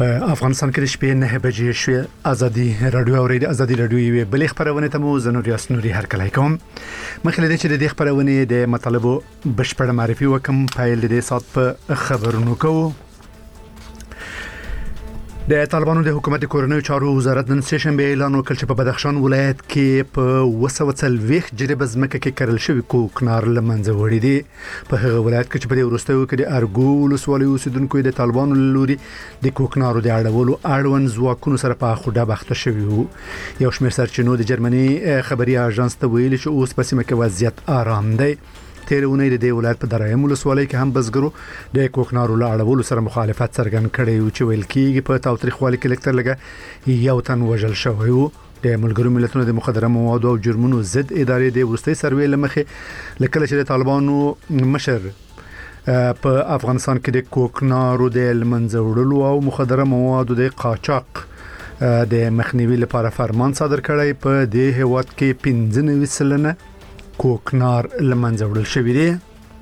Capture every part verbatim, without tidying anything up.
په افغانستان کې د شپې نه بجې شوې ازادي رادیو او ریډیو ازادي رادیو یې بلې خبرونه ته مو زنور یاسنوري هر کله کوم مخکې د چې د خبرونه د مطالبو بشپړ معرفي وکم پایل د سات په خبرونو کوو. د طالبانو د حکومت کورنۍ چارو وزارت نن سه شنبه اعلان وکړ چې په بدخشان ولایت کې په وسوڅل ویخ جریب زمکه کې کرل شوی کوکنار لمنځه وړي دي. په هغه ولایت کې چې په وروستیو کې د ارګو ولسوالۍ اوسیدونکو د طالبانو لوري د کوکنارو د اړولو اړوند ځواکونو سره په خوده بخته شوی وو. یو شمېر سرچینو د جرمني خبري اژانس ته ویلي چې اوس په سیمه کې وضعیت آرام دی. تیرونه د دې ولایت په درایم ولسوالۍ کې هم بزګرو د کوکنارو له اړولو سره مخالفت څرګند کړی او چې ویل کېږي په تاوتریخوالي کې لکتر لګه یو تن وژل شوی وو. د ملګرو ملتونو د مخدره موادو او جرمونو ضد ادارې د ورستي سروې لمخې لکه چې د طالبانو مشر په افغانستان کې د کوکنارو د لمنځه وړلو او مخدره موادو د قاچاق د مخنیوي لپاره فرمان صادر کړی. په دې هیواد کې پنځه نوي سلنه کوکنار لمنځه وړل شوی دی.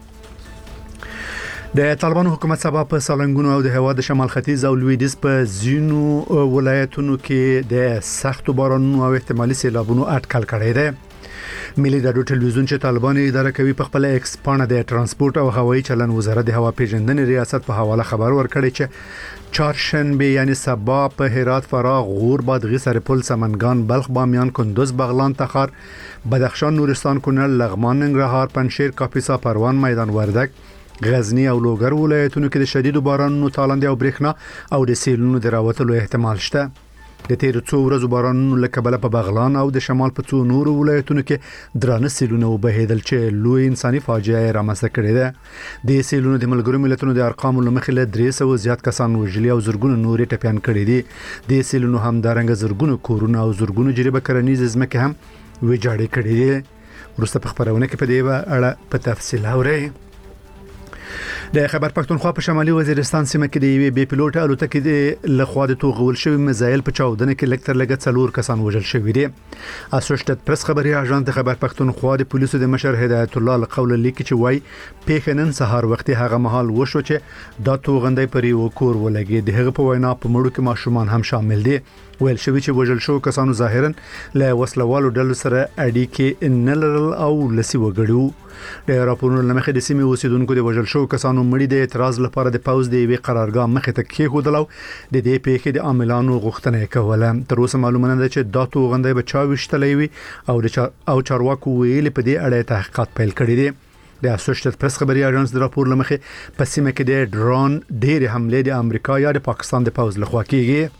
د طالبانو حکومت سبا په سالنګونو او د هوا د شمال ختیځ او لویدیځ په زینو ولایتونو کې د سخت بارانونو او احتمالي سیلابونو اټکل کړی دی. ملي رادیو ټلویزیون چې طالبان اداره کوي په خپل ایکس پاڼه د ترانسپورت او هوایي چلن وزارت د هوا پیژندنې ریاست په حواله خبر ورکړی چې چهارشنبه یعنی سبا په هرات، فراغ، غور، بادغیس، سرپل، سمنگان، بلخ، بامیان، کندوز، بغلان، تخار، بدخشان، نورستان، کنړ، لغمان، ننګرهار، پنجشیر، کاپیسا، پروان، میدان وردک، غزنی او لوګر ولایتونو کې د شدید بارانونو، تالنده او برېښنا او د سیلونو د راوتلو احتمال شته. د تیر څو ورځو بارانونو له کبله په بغلان او د شمال په څو نورو ولایتونو کې درانه سیلونه وبهیدل چې لوی انساني فاجعه رامنځته کړې ده. د سیلونو د ملګرو ملتونو د ارقامو لمخې له درې سوه زیات کسان وژلي او زرګونه نورې ټپيان کړي دي. د سیلونو هم دارنګ زرګونه کورونه او زرګونه جریبه کرنیز ځمکې هم ویجاړې کړي دي. ورسته په خبرونه کې په دې اړه په تفصیل اورئ. د خیبر پښتونخوا په شمالي وزیرستان سیمه کې د یوې بي پيلوټ الوتکې د لخوا د توغول شوی میزایل په چاودنه کې لکتر لګت څلور کسان وژل شوی دي. اسوشټډ پریس خبري اژانس د خیبر پښتونخوا د پولیسو د مشر هدایت الله لقول لیکي چې وای پیښنن سهار وختي هغه مهال وشو چې د توغندې پرې وکور ولګي. د هغه په وینا په مړو کې ماشومان هم شامل دي. ویل شوی چې وژل شو کسانو ظاهرا له وسلوالو ډلو سره اړیکې نه لرل او لسی وګړو. د راپورونو لمخې د سیمې اوسیدونکو د وژل شو کسانو مړي د اعتراض لپاره د پاوز د یوې قرارګاه مخې ته کېښودل او د دې پیښې د عاملانو غوښتنه کوله. تر اوسه معلومه نه ده چې دا توغندې به چا وشتلې وي او د او چارواکو ویلي په دې اړه تحقیقات پیل کړي دي. د اسوشټډ پریس خبري اژانس د راپور لمخې په سیمه کې د ډرون ډېر حمله د امریکا یا د پاکستان د پاوز لخوا کیږي.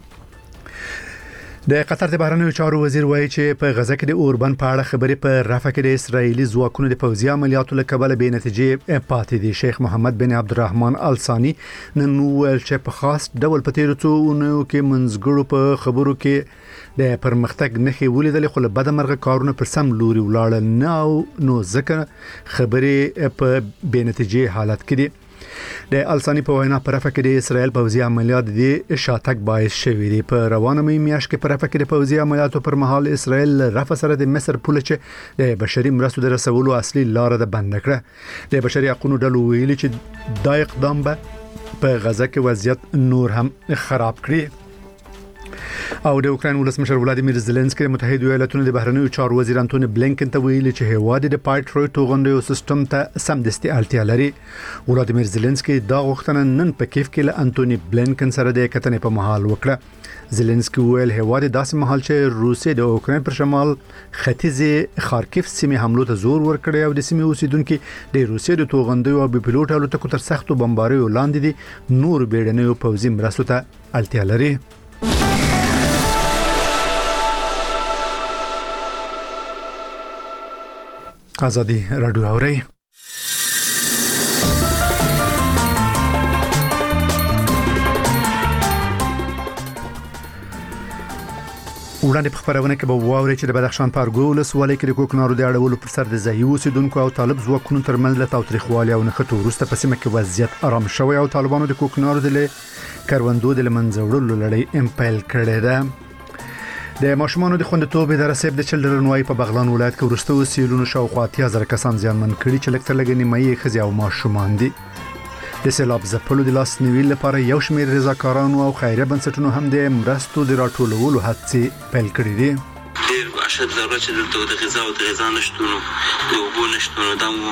د قطر د بهرنیو چارو وزیر وایي چې په غزه کې د اوربن په اړه خبرې په رفح کې د اسرایلی ځواکونو د پوځي عملیاتو له کبله به نتیجې پاتې دي. شیخ محمد بن عبدالرحمن ال ثانی نن ویل چې په خاص ډول په تیر څو اونیو کې منځګړو په خبرو کې د پرمختګ نښې ولیدل، خو له بده مرغه کارونه پر سم لوري ولاړل نه او نو ځکه خبرې په بې نتیجې حالت کې دي. د السانی په وینا پر رفح کې د اسرایل پوځي عملیات د شاتګ باعث شوي دي. په روانه مې میاشت کې پر رفح کې د پوځي عملیاتو پر مهال اسرایل رفح سره د مصر پوله چې د بشري مرستو د رسولو اصلي لار ده بند کړه. د بشري حقوقو ډلو ویلي چې دا اقدام به په غزه کې وضعیت نور هم خراب کړي. او د اوکراین ولسمشر ولادیمیر زيلنسکي د متحده ایالاتونو د بهرنیو چارو وزیر انټونی بلینکن ته ویلي چې هیواد د پایټروي توغندیو سیستم ته سمدستي اړتیا لري. ولادیمیر زيلنسکي دا غوښتنه نن په کیف کې له انټونی بلینکن سره د کتنې په محل وکړه. زيلنسکي ویل هیواد داسې محل چې روسیه د اوکراین پر شمال ختیځ خارکیف سیمه حملو ته زور ورکړي او د سیمې اوسیدونکو د روسیه د توغندیو او بي پيلوټ الوتکو تر سختو بمباریو لاندې دي نور بیړنیو پوځي مرستو ته اړتیا لري. ازادي رادیو اورئ. وړاندې په خبرونه کې به واوري چې د بدخشان په ارګو ولسوالۍ کې د کوکنارو د اړولو پر سر د ځایي اوسیدونکو او طالب ځواکونو ترمنځ له تاوتریخوالي او نښتو وروسته په سیمه کې وضعیت آرام شوی او طالبانو د کوکنارو د کروندو د لمنځه وړلو لړۍ امپایل کړې ده. د ماشومانو د خوندیتوب اداره سیب د چلډرن وای په بغلان ولایت کې ورستو سیلونو شاوخوا اتیا زره کسان زیانمن کړي چې لکتر لګنی مې خزي او ماشومان دي. د سیلاب ځپلو د لاسنیوي لپاره یو شمېر رضاکارانو او خیریه بنسټونو هم د مرستو د راټولولو هڅې پیل کړې دي. ډېر اشد ضرورت چې دلته د غذا او د غذا نشټونو د اوبو نشټونو دمو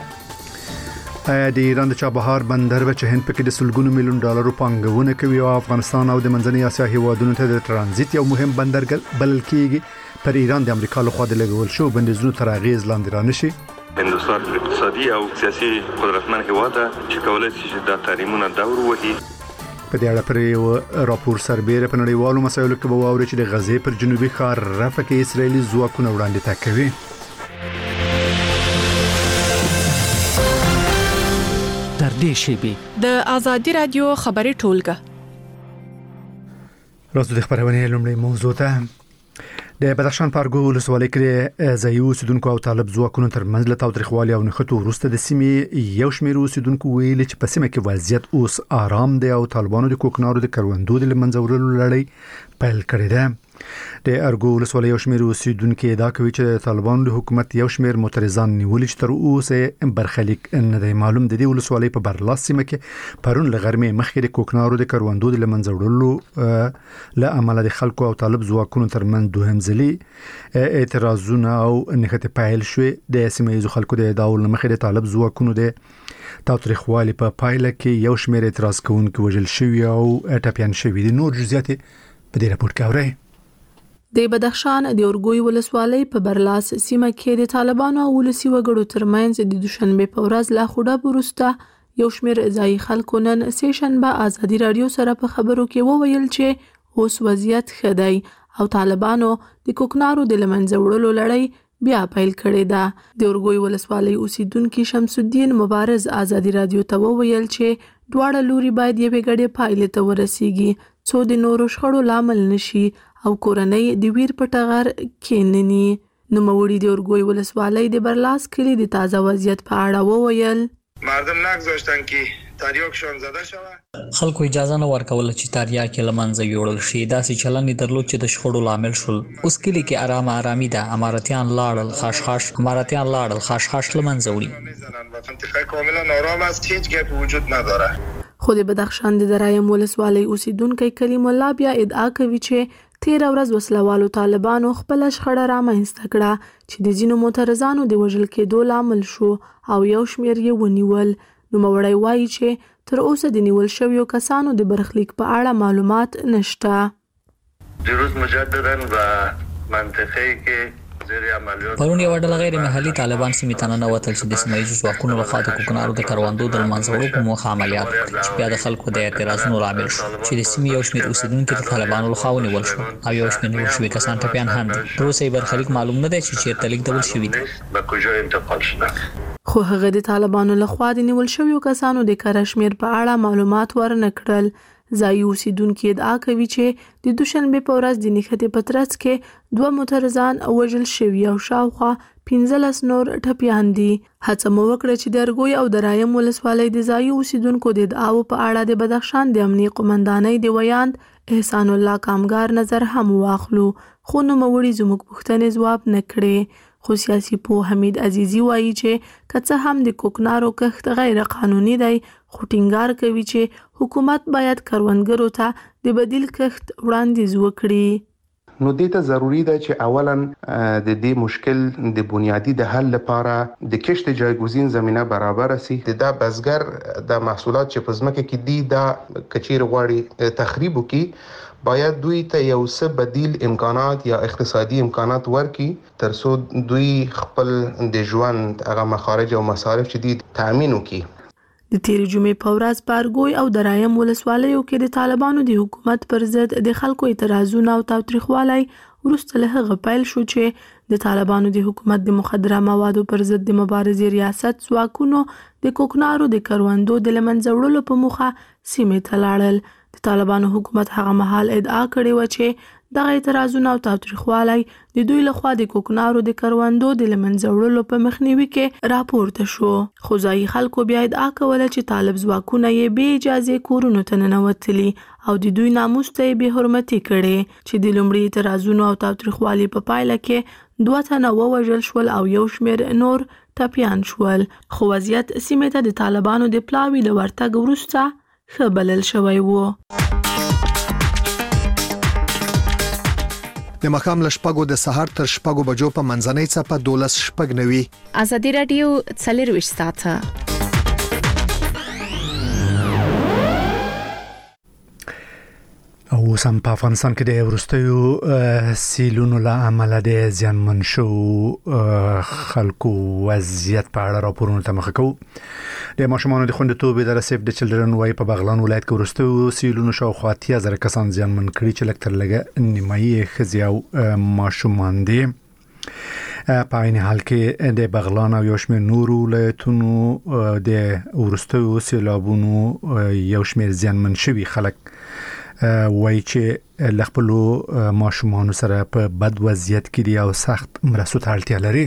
د ایران د چابهار بندر به چې هند پکې د سلګونو میلیون ډالرو پانګونه کوي او افغانستان او د منځنۍ اسیا هیوادونو ته د ترانزیت یو مهم بندر بلل کېږي پر ایران د امریکا لخوا د لګول شو بندیزونو تر اغیز لاندې رانشي. هندوستان اقتصادي او سیاسي قدرتمن هیواد چې کولای شي چې د تحریمونو دور وهي. په دې اړه پر یو راپور سربېره په نړیوالو مسایلو کې به واوري چې د غزې پر جنوبي ښار رفح کې اسرایلي ځواکونه وړاندې تګ کوي. تر دې شیبې د آزادي رادیو خبري ټولګه راځو د خبرونه لومړی موضوع ته. د بدخشان پارګو ولسوالۍ کې ځایي اوسیدونکو او طالب ځواکونو ترمنځ له تاوتریخوالي او نښتو وروسته د سیمې یو شمېر اوسیدونکو ویلي چې په سیمه کې وضعیت اوس آرام دی او طالبانو د کوکنارو د کروندو د لمنځه وړلو لړۍ پیل کړې ده. د ارګو ولسوالۍ یو شمېر اوسیدونکو ادعا کوي چې طالبانو د حکومت یو شمېر معترضان نیولي چې تر اوسه برخلیک نه دی معلوم. د دې ولسوالۍ په برلاس سیمه کې پرون له غرمې مخکې د کوکنارو د کروندو د لمنځه وړلو له امله د خلکو او طالب ځواکونو ترمنځ دوهم ځلي اعتراضونه او نښتې پیل شوې. د سیمه ییزو خلکو د ادعاو مخې د طالب ځواکونو د تاوتریخوالي په پایله کې یو شمېر اعتراض کوونکي وژل شوي او ټپیان شوي دي. نور جزئیات په دې راپور کې اورئ. د بدخشان د اورګوی ولسوالۍ په برلاس سیمه کې د طالبانو او ولسی وګړو ترمنځ د دوشنبه په ورځ لا خوډه وروسته یو شمېر ځایي خلکو نن سه شنبه آزادي رادیو سره په خبرو کې وویل چې اوس وضعیت ښه دی او طالبانو د کوکنارو د لمنځه وړلو لړۍ بیا پیل کړې ده. د اورګوی ولسوالۍ اوسیدونکو شمس الدین مبارز آزادي رادیو ته وویل چې دواړه لوري باید یوې ګډې پایلې ته ورسیږي څو د نورو شخړو لامل نشي او کورنۍ د ویر په ټغر کېنني. نوموړي د اورګوی ولسوالۍ د برلاس کلی د تازه وضعیت په اړه وویل. مردم نگذاشتن که تریاکشان زده شود. خلکو اجازه نه ورکوله چې تریاک یې له منځه یوړل شي. داسې چلن یې درلود چې د شخړو لامل شول. اوس کلی کې آرام آرامي ده. اماراتیان لاړل خاشخاش اماراتیان لاړل خاشخاش له منځه وړي. منطقه کاملا آرام است، هیچ گپ وجود نداره. خو د بدخشان د درایم ولسوالۍ اوسیدونکو کریم الله بیا ادعا کوي چې تیر ورځ وسلوالو طالبانو خپل شخړه رامنځته کړه چې د ځینو معترضانو د وژل کېدو لامل شو او یو شمېر یې ونیول. نوموړی وایي چې تر اوسه د نیول شویو کسانو د برخلیک په اړه معلومات نشته. دیروز مجددا و منطقه‌ای که پرون یو ډله غیر محلي طالبان سیمې ته ننوتل چې د سیمه ییزو ځواکونو لخوا د کوکنارو د کروندو د لمنځه وړلو په موخه عملیات وکړي چې بیا د خلکو د اعتراضونو لامل شو چې د سیمې یو شمېر اوسیدونکي د طالبانو لخوا ونیول شو او یو شمېر نیول شوي کسان ټپیان هم دي. تر اوسه یې برخلیک معلوم نه دی چې چېرته لیږدول شوي دي. خو هغه د طالبانو لخوا د نیول شویو کسانو د کره شمېر په اړه معلومات ورنه کړل. ځایي اوسیدونکو ادعا کوي چې د دوشنبه په ورځ د نښتې په ترڅ کې دوه معترضان وژل شوي او شاوخوا پنځلس نور ټپیان دي. هڅه مو وکړه چې د ارګوی او درایم ولسوالۍ د ځایي اوسیدونکو د ادعاو په اړه د بدخشان د امنیه قومندانۍ د ویاند احسان الله کامګار نظر هم واخلو خو نوموړي زموږ پوښتنې ځواب نه کړې. خو سیاسي پوه حمید عزیزی وایي چې که څه هم د کوکنارو کښت غیر قانوني دی خو ټینګار کوي چې حکومت باید کروندګرو ته د بدیل کښت وړاندیز وکړي. نو دې ته ضروری ده چې اولا د دې مشکل د بنیادی د حل لپاره د کښت جایگزین زمينه برابر سي. د بزګر د محصولات چې په ځمکه کې دي دا کچیر غواړي تخریب وکي باید دوی ته یو څه بدیل امکانات یا اقتصادي امکانات ورکړي ترڅو دوی خپل د ژوند هغه مخارج او مصارف چې دي تامین وکړي. د تیر جمعې په ورځ په ارګوی او درایم ولسوالیو کې د طالبانو د حکومت پر ضد د خلکو اعتراضونه او تاوتریخوالی وروسته له هغه پیل شو چې د طالبانو د حکومت د مخدره موادو پر ضد د مبارزې ریاست ځواکونو د کوکنارو د کروندو د لمنځه وړلو په موخه سیمې ته لاړل. د طالبانو حکومت هغه مهال ادعا کړې و چې دغه اعتراضونه او تاوتریخوالی د دوی لخوا د کوکنارو د کروندو د لمنځه وړلو په مخنیوي کې راپورته شو. خو ځایي خلکو بیا ادعا کوله چې طالب ځواکونه یې بې اجازې کورونو ته ننوتلي او د دوی ناموس ته یې بې حرمتي کړې چې د لومړي اعتراضونو او تاوتریخوالي په پایله کې دوه تنه ووژل شول او یو شمېر نور ټپیان شول، خو وضعیت سیمې ته د طالبانو د پلاوي له ورتګ وروسته ښه بلل شوی و. د مخام لشپګو د سهار تر شپګو بجو په منځنۍ څپه دولس شپږ نوي. ازادي رادیو څلور ساعته. او سم په افغانستان کې د ورستیو سیلونو له امله د زیانمن شو خلکو وضعیت په اړه راپورونه ته مخه کوو. د ماشومانو د خوندیتوب اداره سیف د چلډرن وايي په بغلان ولایت کې ورستیو سیلونو شاوخوا اتیا زره کسان زیانمن کړي چې لږ تر لږه نیمایي ښځې او ماشومان دي. په عین حال کې د بغلان او یو شمېر نورو ولایتونو د ورستیو سیلابونو یو شمېر زیانمن شوي خلک وایي چې له خپلو ماشومانو سره په بد وضعیت کې دي او سخت مرستو ته اړتیا لري.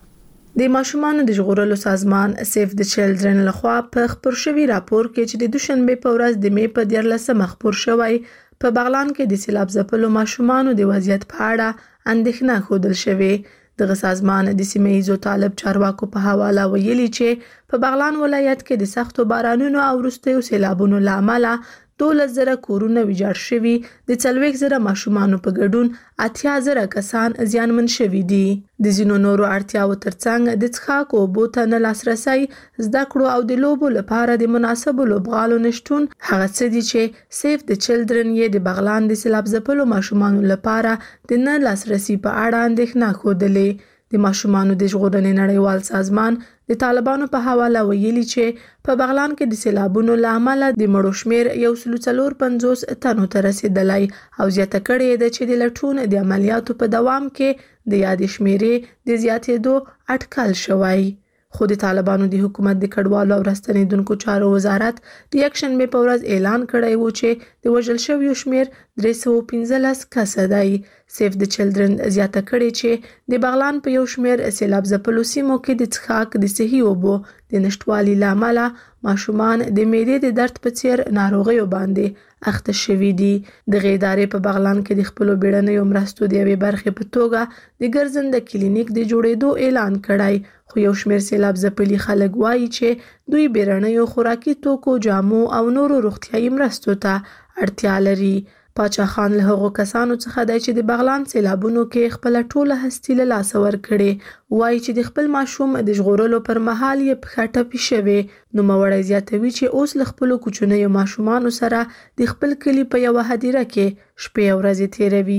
د ماشومانو د ژغورلو سازمان سیف د چلډرن لخوا په خبر شوی راپور کې چې د دوشنبه په ورځ د می په دیارلسمه خبر شوی په بغلان کې د سیلاب ځپلو ماشومانو د وضعیت په اړه اندېښنه ښودل شوې. دغه سازمان د سیمه ایزو طالب چارواکو په حواله ویلي چې په بغلان ولایت کې د سختو بارانونو او وروستیو سیلابونو لامل دولس زره کورونه ویجاړ شوي، د څلوېښت زره ماشومانو په ګډون اتیا زره کسان زیانمن شوي دي. د ځینو نورو اړتیاو ترڅنګ د څښاک اوبو ته نه لاسرسی، زده کړو او د لوبو لپاره د مناسبو لوبغالو نشتون هغه څه دي چې سیف د چلډرن یې د بغلان د سیلاب ځپلو ماشومانو لپاره د نه لاسرسي په اړه اندېښنه ښودلې. د ماشومانو د ژغورنې نړیوال سازمان د طالبانو په حواله ویلي چې په بغلان کې د سیلابونو له امله د مړو شمېر یو سل څلور پنځوس تنو ته رسیدلی او زیاته کړې ده چې د لټون د عملیاتو په دوام کې د یادې شمېرې د زیاتېدو اټکل شوی. خو د طالبانو د حکومت د کډوالو او راستنېدونکو چارو وزارت د یکشنبه په ورځ اعلان کړی و چې د وژل شویو شمېر درې سوه پنځلس کسه دی. سیف د چلډرن زیاته کړې چې د بغلان په یو شمېر سیلاب ځپلو سیمو کې د څښاک د صحي اوبو د نشتوالي له امله ماشومان د معدې د درد په څیر ناروغیو باندې اخته شوي دي. دغه ادارې په بغلان کې د خپلو بیړنیو مرستو د یوې برخې په توګه د ګرځنده کلینیک د جوړېدو اعلان کړی، خو یو شمېر سیلاب ځپلي خلک وایي چې دوی بیړنیو خوراکي توکو، جامو او نورو روغتیایي مرستو ته اړتیا لري. پاچا خان له هغو کسانو څخه دی چې د بغلان سیلابونو کې خپل ټوله هستی له لاسه ورکړې، وایي چې د خپل ماشوم د ژغورلو پر مهال یې پښه ټپي شوې. نوموړی زیاتوي چې اوس له خپلو کوچنیو ماشومانو سره د خپل کلي په یوه هدیره کې شپې او ورځې تیروي.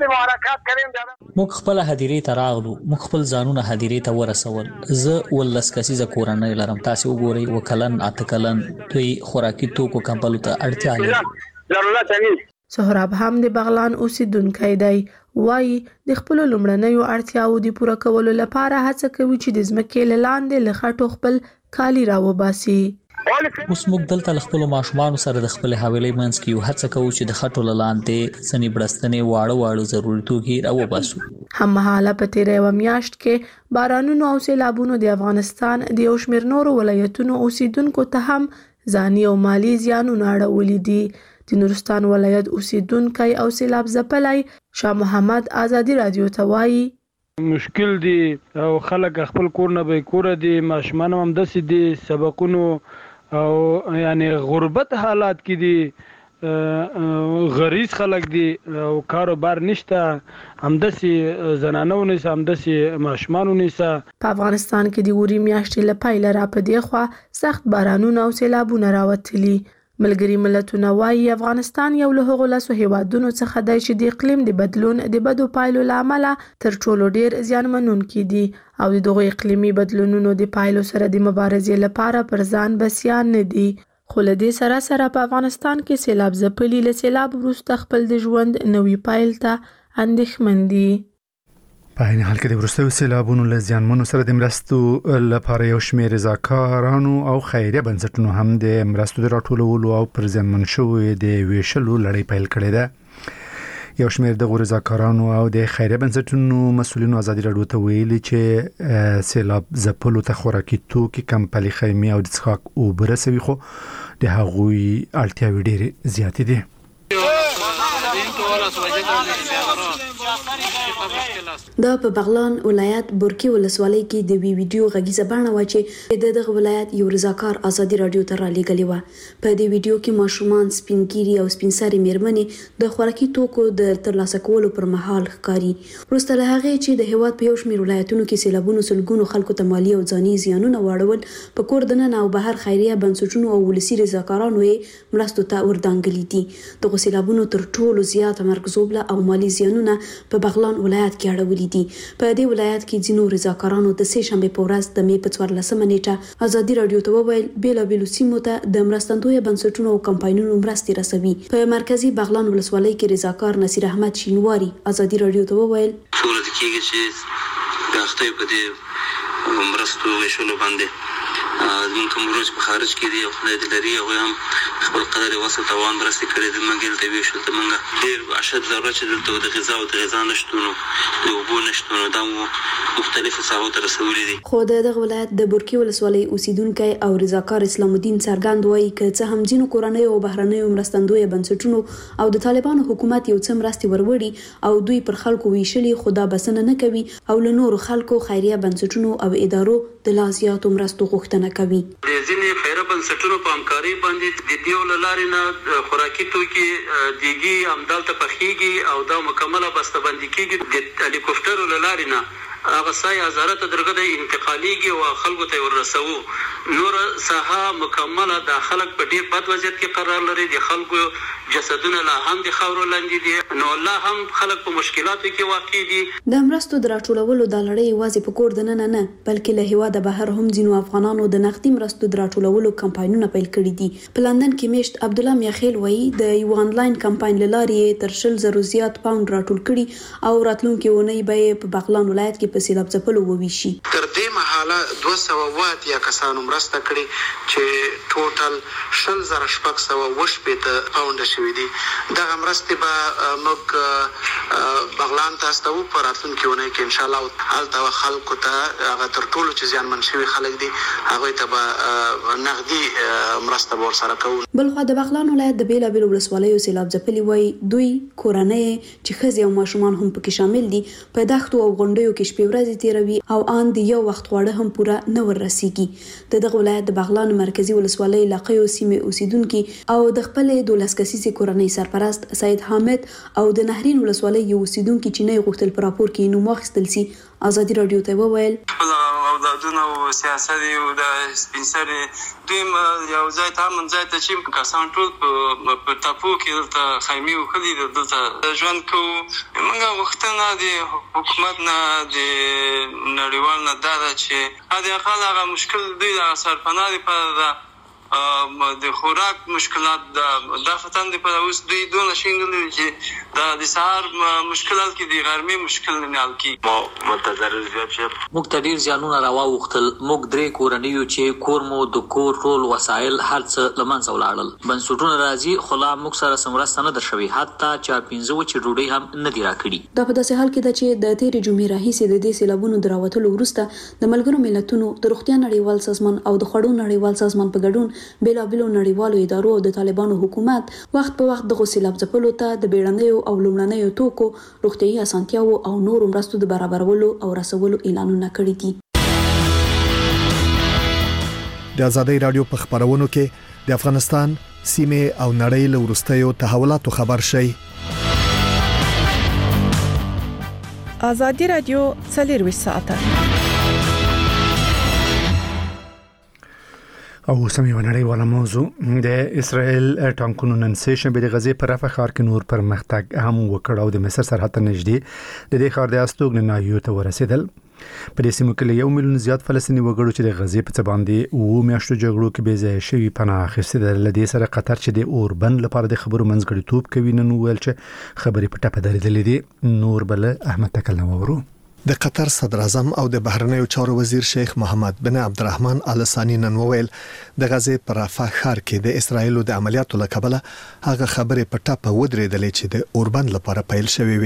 موږ خپل هدیرې ته راغلو، موږ خپل ځانونه هدیرې ته ورسول. زه ولس کسیزه کورنۍ لرم، تاسو وګورئ وکلن اته کلن دوی خوراکي توکو کمپلو ته اړتیا لري. سهراب هم د بغلان اوسیدونکی دی، وایي د خپلو لومړنیو اړتیاو د پوره کولو لپاره هڅه کوي چې د ځمکې له لاندې له خټو خپل کالي راوباسي. اوس موږ دلته له خپلو ماشومانو سره د خپلې حویلۍ منځ کې یو هڅه کوو چې د خټو له لاندې ځینې بړستنې واړه واړه ضروري توکي راوباسو. هممهاله په تېره یوه میاشت کې بارانونو او سیلابونو د افغانستان د یو شمېر نورو ولایتونو اوسیدونکو ته هم ځاني او مالي زیانونه اړولي دي. د نورستان ولایت اوسیدونکی او سیلاب ځپلی شاه محمد ازادي رادیو ته وایي مشکل دي او خلک خپل کور نه به کور دي، ماشومان هم داسې دي سبقونو او یعنی غربت حالات کې دي، غریز خلک دي او کاروبار نشته، همداسې زنانو نشته، همداسې ماشومانو نشته. په افغانستان کې د اوري میاشتې له پیله را په دې خوا سخت بارانونه او سیلابونه راوتلي. ملګري ملتونه وایي افغانستان یو له هغو لسو هیوادونو څخه دی چې د اقلیم د بدلون د بدو پایلو له امله تر ټولو ډیر زیانمنونکي دي او د دغو اقلیمي بدلونونو د پایلو سره د مبارزې لپاره پر ځان بسیان نه دي. خو له دې سره سره په افغانستان کې سیلاب ځپلي له سیلاب وروسته خپل د ژوند نوي پیل ته اندېښمن دي. په عین حال کې د وروستیو سیلابونو له زیانمنو سره د مرستو لپاره یو شمېر رضاکارانو او خیریه بنسټونو هم د مرستو د راټولولو او پر زیانمن شویو د ویشلو لړۍ پیل کړې ده. یو شمېر د غورزاکارانو او د خیریه بنسټونو مسؤلینو ازادي راډیو ته ویلي چې سیلاب ځپلو ته خوراکي توکي، کمپلي، خیمې او د څښاک اوبه رسوي، خو د هغوی اړتیاوې ډېرې زیاتې دي. دا په بغلان ولایت بورکی ولسوالۍ کې د وی ویډیو غږیزه بڼه و چې د دغه ولایت یو رضاکار ازادي رادیو ته را لېږلې و. په دې ویډیو کې ماشومان، سپینګیري او سپینسري میرمنې د خوراکي توکو د ترلاسه کولو پر مهال ښکاري. وروسته له هغې چې د هیواد په یو شمېر ولایتونو کې سیلابونو سلګونو خلکو ته مالي او ځاني زیانونه واړول، په کور دننه او بهر خیریه بنسټونو او ولسي رضاکارانو یې مرستو ته وردانګلي دي. دغو سیلابونو تر ټولو زیاته مرګ ژوبله او مالي زیانونه په بغلان ولایت کې اړولي دي. په دې ولایت کې ځینو رضاکارانو د سه شنبې په ورځ د مې په څوارلسمه نیټه ازادي رادیو ته وویل بیلابېلو سیمو ته د مرستندویه بنسټونو او کمپاینونو مرستې رسوي. په مرکزي بغلان ولسوالۍ کې رضاکار نصیر احمد شینواری ازادي رادیو ته وویل ټول د کېږي چې د اخته په دې مرستو ویشلو باندې زموږ کوم روز په خارج کې دي او خدای دې لري هغوی هم خپل قدر وسه توان مرستې کړې دي. موږ دلته ویشل ته موږ ډېر اشد ضرورت چې دلته د غذا او د غذا نشتون د اوبو نشتون دا مو مختلفو ساحو ته رسولي دي. خو د دغه ولایت د بورکی ولسوالۍ اوسیدونکی او رضاکار اسلام الدین څرګند وایي که څه هم ځینو کورنیو او بهرنیو مرستندویه بنسټونو او د طالبانو حکومت یو څه مرستې وروړي او دوی پر خلکو ویشلي، خو دا بسنه نه کوي او له نورو خلکو، خیریه بنسټونو او ادارو د لا زیاتو مرستو غوښتنه کوي. د ځینې خیریه بنسټونو په همکارۍ باندې د دیو له لارې نه خوراکي توکي دیګي همدلته پخېږي او دا مکمله بسته‌بندي کېږي. د هلیکوپټرو له لارې نه هغه سای هزاره ته درګه د انتقالیږي او خلکو ته ورسوو. نور ساحه مکمله د خلک په ډیر بد وضعیت کې قرار لري. د خلکو جسدونه لا هم د خاورو لاندې دي، نو الله هم خلک په مشکلاتو کې واقع دي. د مرستو د راټولولو د لړۍ یوازې په کور دننه نه بلکې له هیواده بهر هم ځینو افغانانو د نقدي مرستو د راټولولو کمپاینونه پیل کړي دي. په لندن کې میشت عبدالله میاخیل وایي د یو انلاین کمپاین له لارې تر شل زرو زیات پاوند راټول کړي او راتلونکي اونۍ به یې په بغلان ولایت کې په سیلاب ځپلو وویشي. تر دې مهاله دوه سوه اووه اتیا کسانو مرسته کړې چې ټوټل شل زره شپږ سوه اووه شپېته پاونډه شوي دي. دغه مرستې به موږ بغلان ته استوو په راتلونکي اونۍ کې انشاءالله. هلته خلکو ته هغه تر ټولو چې زیانمن شوي خلک دي هغوی ته به نغدي مرسته به ورسره کوو. بلخوا د بغلان ولایت د بیلابېلو ولسوالیو سیلاب ځپلي وایي دوی کورنۍ چې ښځې او ماشومان هم پکې شامل دي په دښتو او غونډیو کې شپې ورځې تیروي او ان د یو وخت خواړه هم پوره نه ورسیږي. د دغه ولایت د بغلان مرکزي ولسوالۍ علاقې سیمې اوسیدونکي او د خپلې دولس کسیزې کورنۍ سرپرست سید حامد او د نهرین ولسوالۍ یو اوسیدونکي چې نه غوښتل په راپور کې نوم واخیستل سي ازادي رادیو ته وویل اولادونه او سیاست او د سپینسري دوی یو ځای ته من ځای ته چې کسان ټول په ټاپو کې دلته خیمې وکړي دلته ژوند کوو. موږ غوښتنه د حکومت نه د نړیوال نه دا ده چې حد اقل هغه مشکل دوی د سرپناه لپاره ده د خوراک مشکلات د فتن لپاره اوس دوی دونه شي نه لري چې د سهار مشکل حل کړي، د غرمې مشکل نه حل کړي. ما متضرر زیات شه موږ ته ډیر زیانونه راوغختل. موږ درې کورنیو چې کور مو د کور ټول وسایل هر څه لمنځه ولاړل. بنسټونه راځي خو لا موږ سره سمرسته نه درشوي، حتی چې پنځه وچې ډوډۍ هم نه دي راکړي. دا په داسې حال کې ده چې د تیرې جمعې راهیسې د دې سیلابونو د راوتلو وروسته د ملګرو ملتونو د روغتیا نړیوال سازمان او د خوړو نړیوال سازمان په ګډون بیلابېلو نړیوالو ادارو او د طالبانو حکومت وخت په وخت دغه سیلاب ځپلو ته د بیړنیو او لومړنیو توکو، روغتیايي اسانتیاوو او نورو مرستو د برابرولو او رسولو اعلانونه کړي دي. د آزادۍ رادیو په خبرونو کې د افغانستان سیمه او نړۍ له وروستیو تحولاتو خبر شي. آزادۍ رادیو څلور ساعته او سمې ونړیواله موضوع د اسرائیل ټانکونو نن سه شنبه د غزې پر رفح ښار کې نور پرمختګ هم وکړ او د مصر سرحد ته نږدې د دې ښار د استوګن ناحیو ته ورسېدل. په دې سیمه کې یو میلیون زیات فلسطیني وګړو چې د غزې په څه باندې اوه میاشتو جګړو کې بې ځایه شوي پناه اخیستې ده. له دې سره قطر چې د اوربن لپاره د خبرو منځګړیتوب کوي نن وویل چې خبرې په ټپه درېدلې دي. نور بل احمد تکل نه وورو. د قطر صدر اعظم او د بهرنیو چارو وزیر شیخ محمد بن عبدالرحمن ال ثانی نن وویل د غزې پر رفح ښار کې د اسرایلو د عملیاتو له کبله هغه خبرې په ټاپه ودرېدلې چې د اوربن لپاره پیل شوې وي،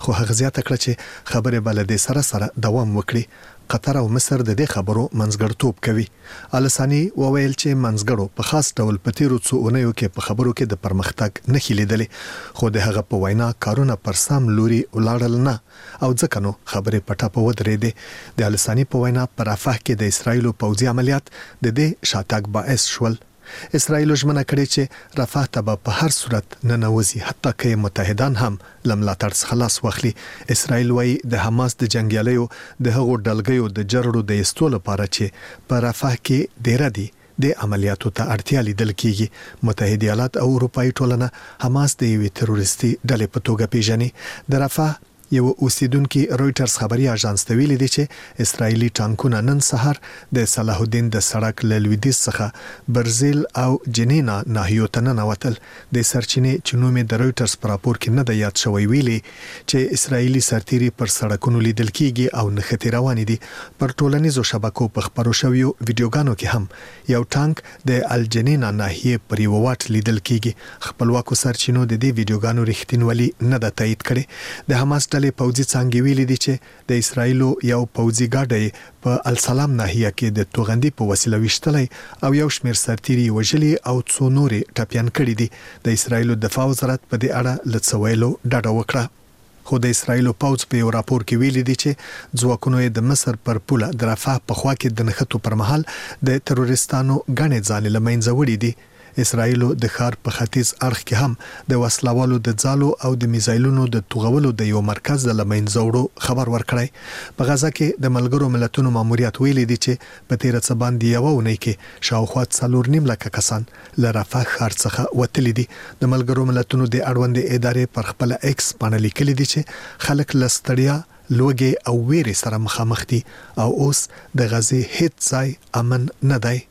خو هغه زیاته کړه چې خبره بلدي سره سره دوام وکړي. قطر او مصر د دې خبرو منځګړتوب کوي. السانی وویل چې منځګړو په خاص ډول په تیرو څو اونیو کې په خبرو کې د پرمختګ نه خلیدلې، خو د هغه په وینا کارونه پر سم لوري ولاړل نه او ځکه نو خبرې پټه په ودرېدې. د السانی په وینا په رفح کې د اسرایلو پوځي عملیات د دې شاتګ باعث شول. اسرائیل ژمنه کړې چې رفح ته په هر صورت نه نوځي حتی که متحدان هم لملاتړ څخه خلاص واخلي. اسرائیل وايي د حماس د جنگیالیو د هغو ډلګیو د جرړو د ایستلو لپاره چې په رفح کې ډیر دي د عملیاتو ته اړتیا لیدل کیږي. متحده ایالات او اروپאי ټولنه حماس د یوې تروریستي ډلې په توګه پیژني. د رفح یو اوسیدونکو رويټرز خبري اژانس ته ویلي دي چې اسرایلی ټانکونه نن سحر د صلاح الدین د سړک له لویدیځ څخه برزیل او جنینا ناحیو ته ننوتل. د سرچینې چې نوم د رويټرز پر راپور کې نه د یاد شوی ویلي چې اسرایلی سرتيري پر سړکونو لیدل کیږي او نښتې روان دي. پر ټولنیزو شبکو په خبرو شویو ویډیوګانو کې هم یو ټانک د الجنینا ناحیه پر یو واټ لیدل کیږي. خپلواکو سرچینو د دې ویډیوګانو رښتینولي نه د تایید کړي. د حماس پوځي څنګه ویلي دي چې د اسرایلو یو پوځي ګاډی په السلام ناحیه کې د توغندي په وسیله وشتلې او یو شمېر سرتيري وژلي او څو نورې ټپيان کړي دي. د اسرایلو دفاع وزارت په دې اړه لڅویلو ډاډه وکړه. خو د اسرایلو پوځ په یو راپور کې ویلي دي چې ځواکونو د مصر پر پوله د رفح په خوا کې د نښتو پر مهال د تروریستانو غنې ځان لمنځه وړي دي. اسرایلو د خار په ختیځ اړخ کې هم د وسلوالو د ځالو او د میزایلونو د توغولو د یو مرکز د لمنځه وړو خبر ورکړی. په غزا کې د ملګرو ملتونو ماموریت ویلي دي چې په تیر څه باندې یو ونی کې شاوخوا څلور نیم لک کسان له رفح ښار څخه وتلي دي. د ملګرو ملتونو د اړوند ادارې پر خپل ایکس باندې لیکلي دي چې خلک لستړیا لوګي او ویرې سره مخامخ دي او اوس د غزې هیڅ ځای امن نه دی.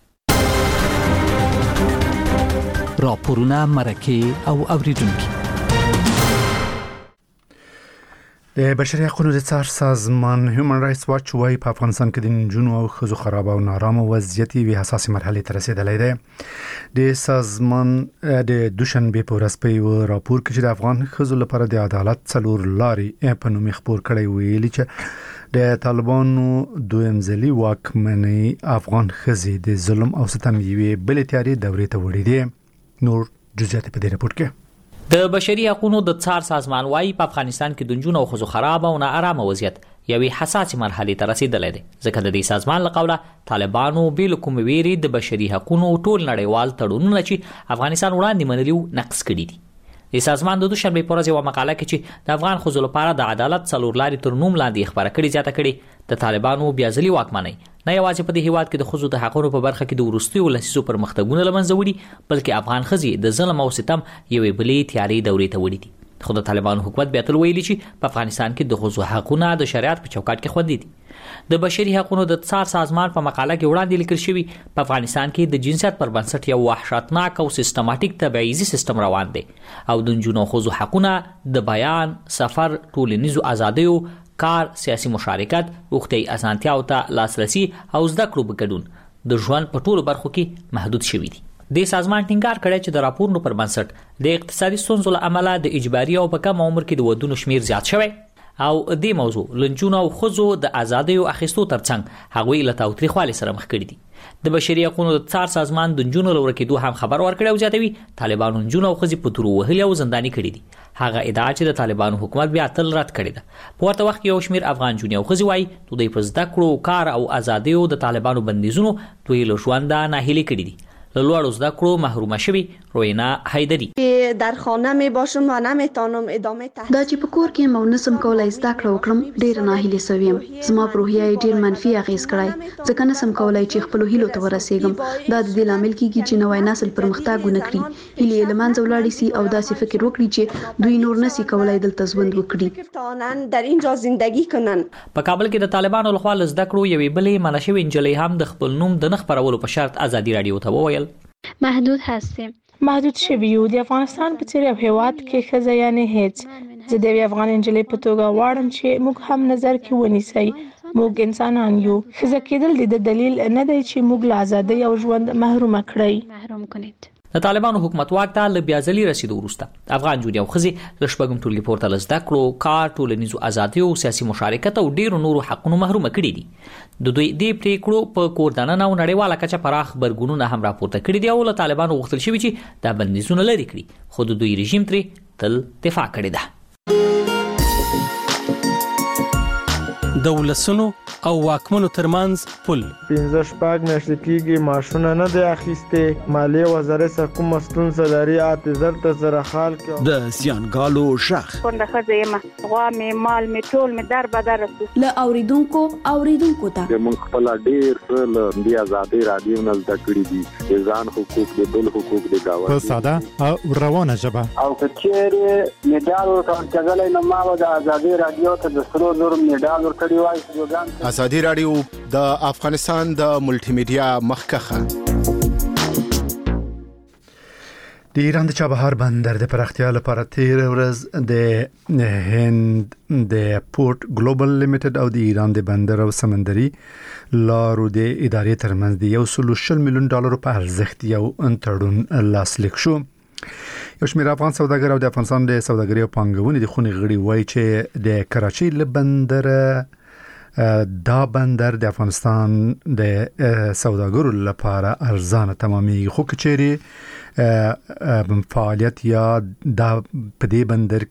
راپورونه مرکه او اوریدونکو. د بشري حقوقو د څار سازمان هیومن رائټس واچ وايي په افغانستان کې د نجونو او ښځو خراب او نارامه وضعیت وی حساس مرحله ته رسیدلی دی. د سازمان د دوشنبه په ورځ په یو راپور کې چې د افغان ښځو لپاره د عدالت څلور لارې په نوم خبر کړی ویلي چې د طالبانو دویم ځلي واکمنۍ افغان ښځې د ظلم او ستم یوې بل تیاري دورې ته وړي دي. نور جزئیات په دې راپور کې د بشري حقوقو د څار سازمان وايي په افغانستان کې د جنونو او خزو خراب او ناارامه وضعیت یوې حساس مرحله ته رسیدلې ده. ځکه د دې سازمان له قوله طالبانو بیل کوم ویري د بشري حقوقو ټول نړیوال تړونونه چې افغانستان وړاندې منلي نقض کړي دي. د سازمان د دوشنبه په ورځ یو مقاله کې چې د افغان خزو لپاره د عدالت څلور لارې تر نوم لاندې خبره کړي زیاته کړي د طالبانو بیا ځلي واکمنۍ نه یوازې په دې هیواد کې د خزو د حقوقو په برخه کې د ورستیو لسیزو پرمختګونه لمنځه وړي بلکې افغان خزي د ظلم او ستم یوې بلې تیاري دورې ته وړي دي. خو د طالبانو حکومت بیا تل ویلي چې په افغانستان کې د خزو حقوقونه د شریعت په چوکاټ کې خوندي دي. د بشري حقوقو د څار سازمان په مقاله کې وړاندې لیکل شوی په افغانستان کې د جنسیت پر بنسټ یو وحشتناک او سیستماتیک تبعیضي سیستم روان دی او د جنونو خزو حقوقونه د بیان، سفر، ټولنیزو ازادیو، کار، سیاسي مشارکت، وختي اسانتیا او ته لاسرسي او زده کړو بګډون د ژوند په ټولو برخو کې محدود شوی دي. د سازمان ټینګار کړی چې د راپورونو پر بنسټ د اقتصادي ستونزو له امله د اجباري او په کم عمر کې د ودونو شمیر زیات شوی او د موضوع لنجونو او خزو د ازادۍ او اخیستو ترڅنګ هغوی له تاوتریخوالي سره مخ کړي دي. د بشري حقوقو د څار سازمان د جنونو لور کېدو هم خبر ورکړی او زیاتوي طالبانو جنونو او خزي په تورو وهلي او زنداني کړي دي. هغه ادعا چې د طالبانو حکومت بیا تل رد کړی ده. په ورته وخت کې یو شمیر افغان جنونو او خزي وايي دوی په زده کړو، کار او ازادیو د طالبانو بندیزونو دوی له ژونده ناهیلي کړي دي. لوړو زده کړو محرومه شوی روینا حیدری در خانه می باشم و نمیتونم ادامه تحصیل دا چې په کور کې مو نسم کولای زده کړو وکړم ډیر ناهیلي سویم. زما په روحیه ډیر منفي اغیز کړای ځکه نسم کولای چې خپل هیلو ته ورسېږم. دا د دې لامل کیږي چې نوې نسل پرمختګ ونکړي، هیلې لمنځه ولاړې سي او داسې فکر وکړي چې دوی نور نسي کولای دلته ژوند وکړي، در اینجا زندگی کنن. په کابل کې د طالبانو لخوا زده کړو یوې بلې منشوي انجلۍ هم د خپل نوم د نخ پرولو په شرط ازادي رادیو ته وویل محدود هستیم. محدود شوی یو د افغانستان په څیر هیواد کې ښځه یعنې هیڅ. زه د افغان انجلۍ په توګه واړم چې موږ هم نظر کې ونیسئ. موږ انسانان یو. ښځه کېدل د دلیل نه دی چې موږ له ازادۍ او ژوند محروم کړئ. محروم کنید. د طالبانو حکومت واک ته ل بیا ځلې رسیدو وروسته افغان جونې او خزي د شپږم ټولګي پورته لزده کړو کار ټولنیزو ازادي او سیاسي مشارکت او ډیرو نورو حقونو محروم کړي دي د دوی د پریکړو په کوردانه او نړیواله کچه پراخ برګونونه هم راپورته کړي دي او له طالبانو غوښتل شوی چې دا بندیزونه لري کړي خو د دوی رژیم ترې تل دفاع کړې ده. د ولسونو او واکمنو ترمنځ پل پنځه شپږ میاشتې کېږي معاشونه نه دی اخیستې مالیې وزارت سره کومه ستونزه لري اته زر ته زره خال کې د زیانګالو شخ کونډه ښځه یم غوا مې مال مې ټول مې در بدر له اوریدونکو اوریدونکو ته موږ خپل ډېر څه له دې ازادي رادیو نه زده کړي دي ځان حقوق د بل حقوق د گاونډي په ساده او روانه ژبه او کچېره میډال ورکړل نو ما د ازادي رادیو ته د سرو زر میډال ورکړی وای. ازادي رادیو د افغانستان د ملټي میډیا مخکخه. د ایران د چابهار بندر د پراختیا لپاره تیر ورځ د هند د پورت ګلوبل لیمیټډ او د ایران د بندر او سمندري لارو د ادارې ترمنځ د یو سل شل میلیون ډالر په ارزښت یو تړون لاسلیک شو. یو شمېر افغان سوداګر او د افغانستان د سوداګرۍ او پانګونې د خونې غړي وایي چې د کراچۍ له بندر دا بندر د افغانستان د سوداګرو لپاره ارزانه تمامېږي خو کچېرې فعالیت یا د په دې بندر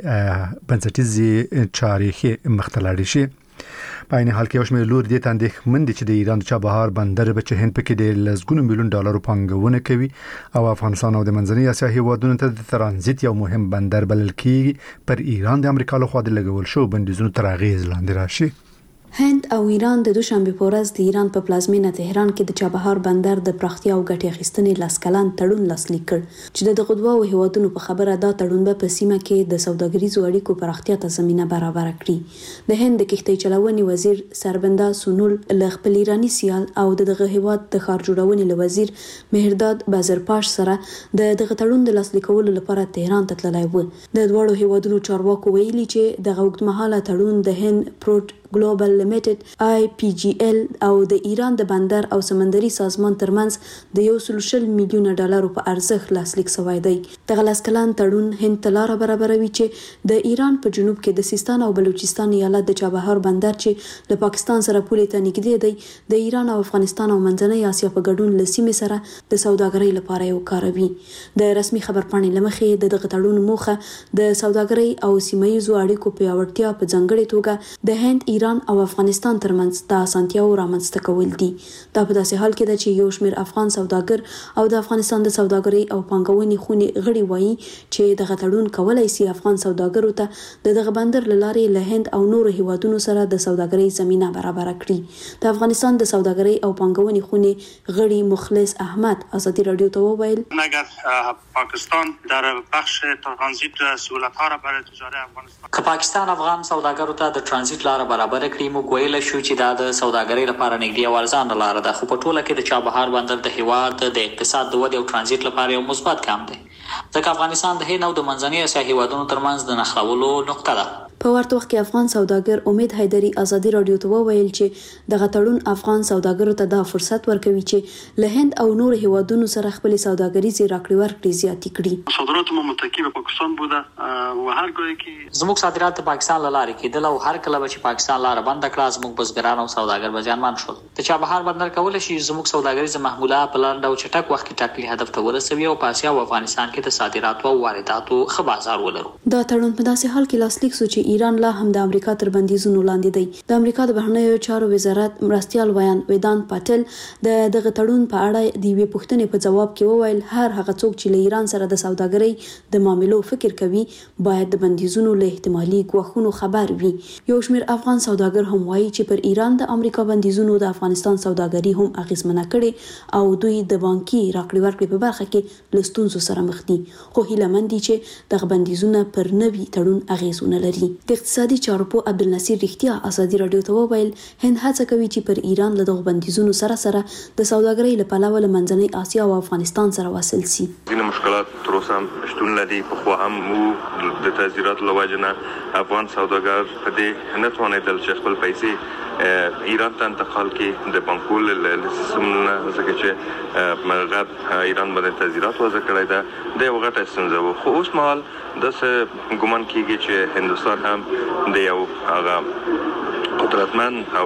کې بنسټیزې چارې مختلړې شي. په عین حال کې یو شمېر لور دې اندېښمن دي چې د ایران د چابهار بندر به چې هند پکې د لسګونو میلیون ډالرو پانګونه کوي او افغانستان او د منځنۍ اسیا هیوادونو ته د ترانزیت یو مهم بندر بلل کېږي پر ایران د امریکا لخوا د لګول شو بندیزونو تر اغېز لاندې راشي. هند او ایران د دوشنبه په ورځ د ایران په پلازمینه تهران کې د چابهار بندر د پراختیا او ګټې اخیستنې لاس کلان تړون لاسلیک کړ چې د غدوو هیوادونو په خبره دا تړون به په سیمه کې د سوداګریزو اړیکو پراختیا ته زمينه برابر کړي. د هند د کښتۍ چلونې وزیر سربندا سونول له خپل ایرانی سیال او دغه هیواد د ښار جوړونې له وزیر مهرداد بازرپاش سره د دغه تړون د لاسلیکولو لپاره تهران ته تللی و. د دوړو هیوادونو چارواکو ویلي چې د اوږدمهاله تړون د هند پروت ګلوبل لیمیټډ آی پی جی ال او د ایران د بندر او سمندري سازمان ترمنځ د یو سل شل میلیون ډالرو په ارزښت لاسلیک شوی دی. دغه لاس کلان تړون هند ته لاره برابروي چې د ایران په جنوب کې د سیستان او بلوچستان ایالت د چابهار بندر چې د پاکستان سره پولې ته نږدې دی د ایران او افغانستان او منځنۍ اسیا په ګډون له سیمې سره د سوداګرۍ لپاره یو کاروي. د رسمي خبرپاڼې لمخې د دغه تړون موخه د سوداګرۍ او سیمه‌ییزو اړیکو پیاوړتیا په ځانګړي توګه د هند ایران او افغانستان ترمنځ د اسانتیاو رامنځته کول دي. دا په داسې حال کې ده چې یو شمېر افغان سوداګر او د افغانستان د سوداګرۍ او پانګونې خونې غړي وایي چې دغه تړون کولای شي افغان سوداګرو ته د دغه بندر له لارې له هند او نورو هیوادونو سره د سوداګرۍ زمینه برابر کړي. د افغانستان د سوداګرۍ او پانګونې خونې غړي مخلص احمد ازادي رادیو ته وویل اگر پاکستان در بخش ترانزیت سهولت ها را برای تجارت افغانستان که پاکستان افغان سوداګرو ته د ترانزیت لار برابر کړي موږ ویل شو چې دا د سوداګرۍ لپاره نږدې او ارزانه لار ده خو په ټوله کې د چابهار بندر د هیواد د اقتصاد د ودې او ترانزیت لپاره یو مثبت ګام دی ځکه افغانستان د هند او د منځنۍ اسیا هیوادونو ترمنځ د نښلولو نقطه ده. په ورته وخت کې افغان سوداګر امید حیدری ازادي رادیو ته وویل چې دغه تړون افغان سوداګرو ته دا فرصت ورکوي چې له هند او نور هیوادونو سره خپل سوداګریزي راکړې ورکړې زیاتې کړي. صادرات ما متکی به پاکستان بوده و هر گاهی که زموږ صادرات د پاکستان له لارې کېدل او هر کله چې پاکستان لار بند کړه زموږ بزګران او سوداګر به زیانمن شول. د چابهار بندر کولای شي زموږ سوداګریزه محموله په لاندې او چټک وخت کې ټاکلي هدف ته ورسوي او په اسیا او افغانستان کې د صادراتو او وارداتو ښه بازار ولرو. دا تړون په داسې حال کې لاسلیک شو چې ایران لا هم د امریکا تر بندیزونو لاندې دی. د امریکا د بهرنیو چارو وزارت مرستیال ویان ویدان پاتل د دغه تړون په اړه د یوې پوښتنې په جواب کې وویل هر هغه څوک چې له ایران سره د سوداګرۍ د معاملو فکر کوي باید د بندیزونو له احتمالي ګواښونو خبر وي. یو شمېر افغان سوداګر هم وایي چې پر ایران د امریکا بندیزونو د افغانستان سوداګري هم اغیزمنه کړي او دوی د بانکي راکړې ورکړې په برخه کې له ستونزو سره مخ دي خو هیله مند دي چې دغه بندیزونه پر نوي تړون اغیزونه لري. د اقتصادي چارو په عبدالنصیر رښتیا ازادي رادیو ته وویل هند هڅه کوي چې پر ایران له دغو بندیزونو سره سره د سوداګرۍ له پلوه له منځنۍ اسیا او افغانستان سره وصل شي. ځینې مشکلات تر اوسه هم شتون لري، پخوا هم مو د تعزیراتو له وجې نه افغان سوداګر په دې نه توانېدل چې خپل پیسې ایران ته انتقال کړي د بانکو له سیستم نه، ځکه چې غرب ایران باندې تعزیرات وضع کړی ده، د یو غټه ستونزه وه. خو اوس مهال داسې ګمان کېږي چې هندوستان هم د یو هغه قدرتمند